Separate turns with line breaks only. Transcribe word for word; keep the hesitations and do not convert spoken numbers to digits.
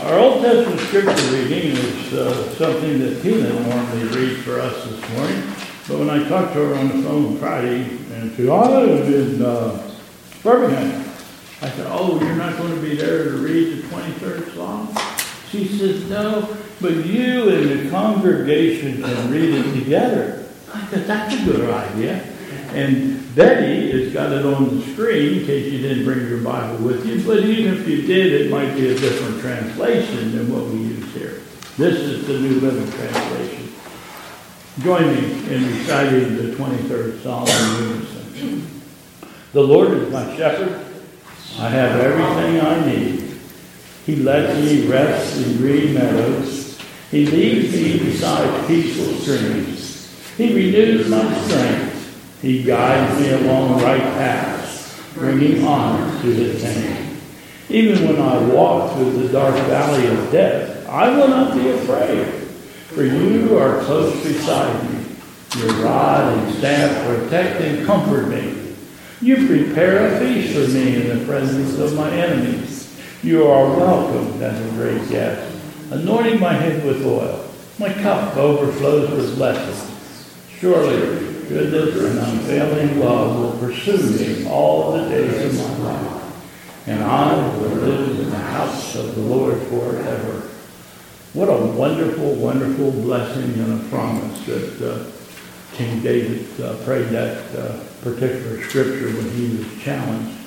Our Old Testament scripture reading is uh, something that Tina normally reads for us this morning. But when I talked to her on the phone Friday, and she, oh, I live in uh, Birmingham. I said, oh, you're not going to be there to read the twenty-third Psalm? She says, no, but you and the congregation can read it together. I said, that's a good idea. And Betty has got it on the screen in case you didn't bring your Bible with you. But even if you did, it might be a different translation than what we use here. This is the New Living Translation. Join me in reciting the twenty-third Psalm in unison. The Lord is my shepherd. I have everything I need. He lets me rest in green meadows. He leads me beside peaceful streams. He renews my strength. He guides me along right paths, bringing honor to his name. Even when I walk through the dark valley of death, I will not be afraid, for you are close beside me. Your rod and staff protect and comfort me. You prepare a feast for me in the presence of my enemies. You are welcomed as a great guest, anointing my head with oil. My cup overflows with blessings. Surely goodness and unfailing love will pursue me all the days of my life, and I will live in the house of the Lord forever. What a wonderful, wonderful blessing and a promise that uh, King David uh, prayed that uh, particular scripture when he was challenged